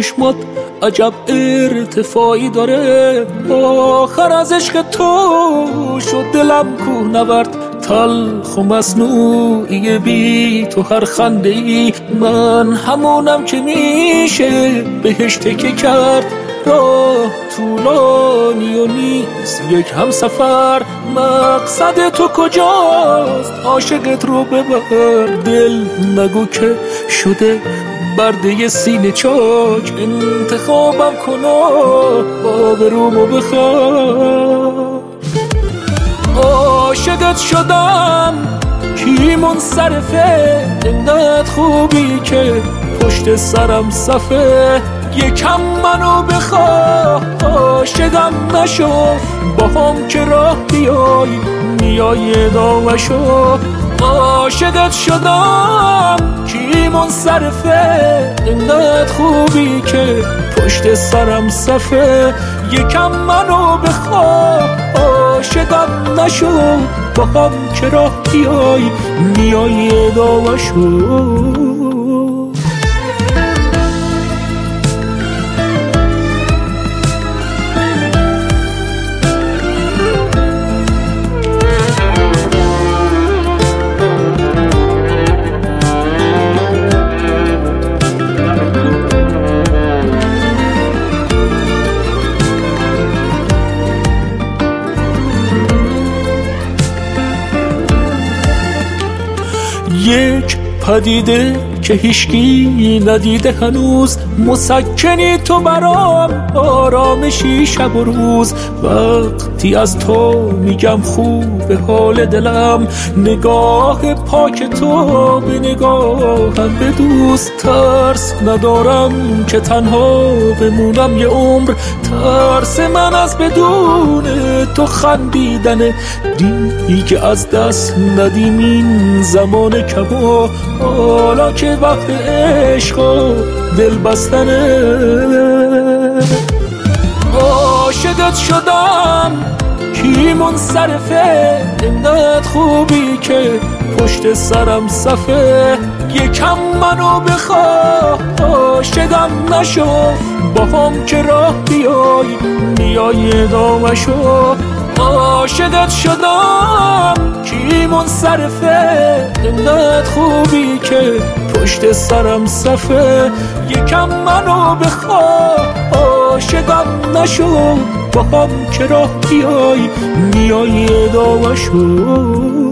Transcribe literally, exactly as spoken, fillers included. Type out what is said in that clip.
چشمات عجب ارتفاعی داره. آخر از عشق تو شد دلم کوهنورد، تلخ و مصنوعی بی تو هر خنده ای. من همونم که میشه بهش تکه کرد، راه طولانی و نیست یک هم سفر. مقصد تو کجاست؟ عاشقت رو ببر، دل نگو که شده برده سینه چاک. انتخابم کن و آبرومو بخواه. عاشقت شدم کی منصرفه، انقدر خوبی که پشت سرم صفه. یکم منو بخواه، عاشقم نشو، با هم که راه بیای میای داوشو. عاشقت شدم کی منصرفه، انقدر خوبی که پشت سرم صفه. یکم منو بخواه، عاشقم نشو، با هم که راه بیای میای داوشو. یک پدیده که هیچکی ندیده هنوز، مسکنی تو برام، آرامشی شب و روز. وقتی از تو میگم خوب حال دلم، نگاه پاک تو به نگاهم بدوز. ترس ندارم که تنها بمونم یه عمر، ترس من از بدون تو خندیدنه. دیگه از دست ندیم این زمان کبا، حالا که وقت عشق و دل بستنه. عاشقت شدم کی منصرفه، انقدر خوبی که پشت سرم صفه. یکم منو بخواه، عاشقم نشو، با هم که راه بیای میای داوشو. عاشقت شدم کی منصرفه، انقدر خوبی که پشت سرم صفه. یکم منو بخواه، عاشقم نشو، با هم که راه بیای میای داوشو.